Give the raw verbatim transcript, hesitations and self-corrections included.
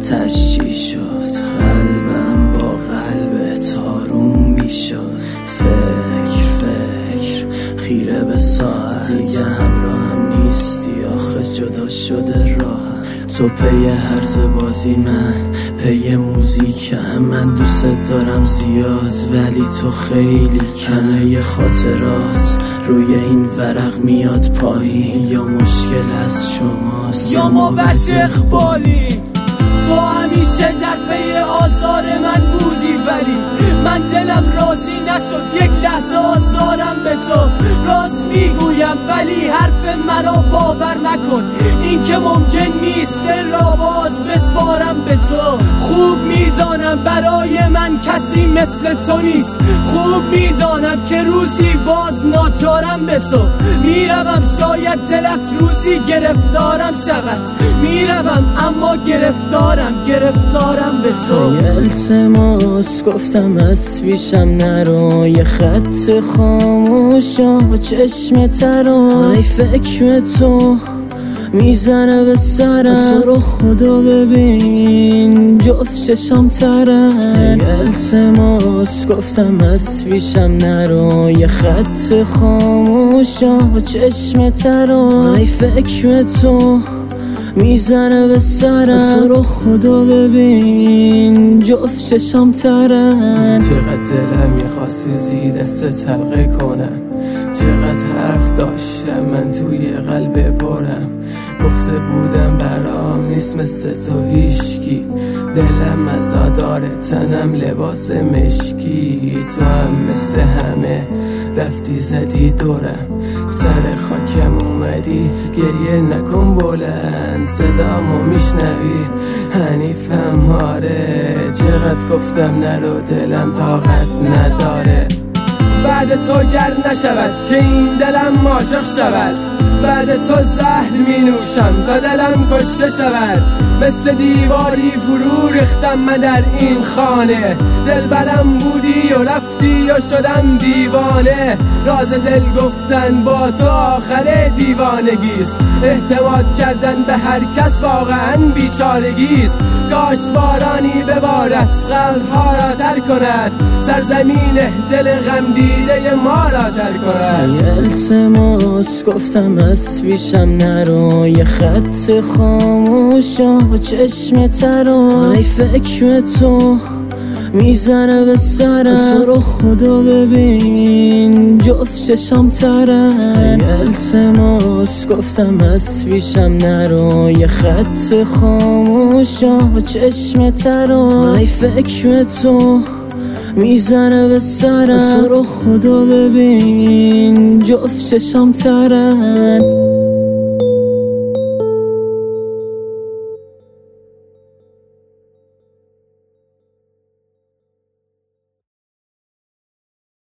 تشجیع شد، قلبم با قلب تاروم میشد. فکر فکر خیره به ساعت، دیگه همراهم نیستی آخه جدا شده راهم. تو پی هرز بازی، من پی موزیکم. من دوست دارم زیاد ولی تو خیلی کمه. یه خاطرات روی این ورق میاد پایین، یا مشکل از شماست یا ما بد اقبالیم. تو همیشه در پی آزار من بودی ولی من دلم راضی نشد یک لحظه آزارم به تو. راست میگویم ولی حرف مرا باور نکن، این که ممکن نیست دل را باز بسپارم به تو. خوب میدانم برای من کسی مثل تو نیست، خوب میدانم که روزی باز ناچارم به تو. میروم شاید دلت روزی گرفتارم شود، میروم اما گرفتارم گرفتارم به تو. یه التماس گفتم از پیشم نرو، یه خط خاموش و چشم ترا. ای فکر تو میزنه به سرم، تو رو خدا ببین جفت چشم ترن. یه التماس گفتم از پیشم نرو، یه خط خاموش و چشم ترا. ای فکر تو میزنه به سرم، تو رو خدا ببین جفت چشم ترن. چقدر دلم میخواست زیر دست تلقه کنم، چقدر حرف داشتم من توی قلب پرم. گفته بودم برام نیست مثل تو هیشکی، دلم مزاداره تنم لباس مشکی. تو هم مثل همه رفتی زدی دورم، سر خاکم اومدی گریه نکن بلند. صدامو میشنوی حنیفم آره، چقدر گفتم نرو دلم طاقت نداره. بعد تو گر نشود که این دلم عاشق شود، بعد تو زهر می نوشم تا دلم کشته شود. مثل دیواری فرو ریختم من در این خانه، دل برم بودی و رفتی و شدم دیوانه. راز دل گفتن با تو آخر دیوانگیست، اعتماد کردن به هر کس واقعا بیچارگیست. کاش بارانی ببارد قلب‌ها را تر کند، سرزمین دل غم دیده ما را تر کند. یه التماس گفتم از پیشم نرو، یه خط خاموش و چشم ترا. ای فکر تو میزنه به سرم، تو رو خدا ببین جفت چشم ترن. یه التماس گفتم از پیشم نرو، یه خط خاموش و چشم ترا. ای فکر تو میزنه به سرم، تو رو خدا ببین جفت چشم ترن.